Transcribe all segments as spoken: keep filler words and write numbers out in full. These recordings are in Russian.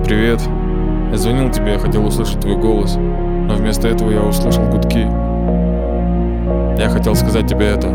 Привет. Я звонил тебе, я хотел услышать твой голос, но вместо этого я услышал гудки. Я хотел сказать тебе это.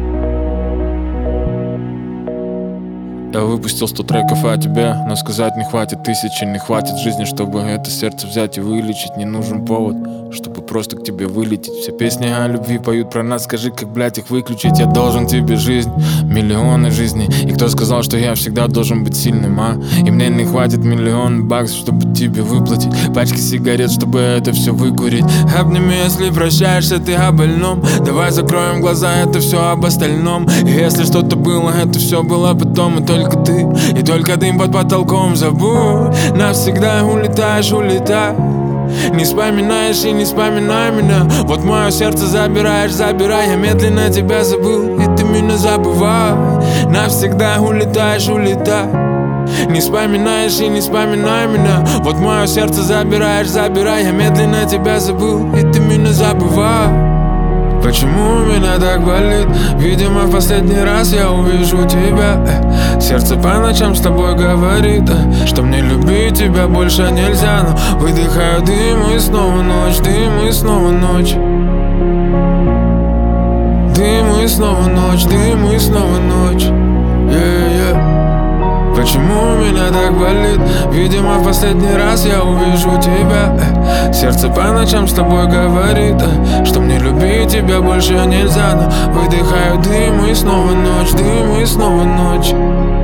Я выпустил сто треков о тебе, но сказать не хватит тысячи, не хватит жизни, чтобы это сердце взять и вылечить. Не нужен повод, чтобы просто к тебе вылететь. Все песни о любви поют про нас, скажи, как, блять, их выключить. Я должен тебе жизнь, миллионы жизней. И кто сказал, что я всегда должен быть сильным, а? И мне не хватит миллион баксов, чтобы тебе выплатить пачки сигарет, чтобы это все выкурить. Обними, если прощаешься ты о больном. Давай закроем глаза, это все об остальном. И если что-то было, это все было потом. И только ты, и только дым под потолком. Забудь, навсегда улетаешь, улетай. Не вспоминаешь и не вспоминай меня. Вот мое сердце забираешь, забирай. Я медленно тебя забыл, и ты меня забывай. Навсегда улетаешь, улетай. Не вспоминаешь и не вспоминай меня. Вот мое сердце забираешь, забирай. Я медленно тебя забыл, и ты меня забывай. Почему меня так болит? Видимо, в последний раз я увижу тебя. э, Сердце по ночам с тобой говорит, э, что мне любить тебя больше нельзя. Но выдыхаю дым и снова ночь, дым и снова ночь. Дым и снова ночь, дым и снова ночь. yeah, yeah. Почему меня так болит? Видимо, в последний раз я увижу тебя. э, Сердце по ночам с тобой говорит, э, что мне любить тебя больше нельзя. Но выдыхаю дым и снова ночь, дым и снова ночь.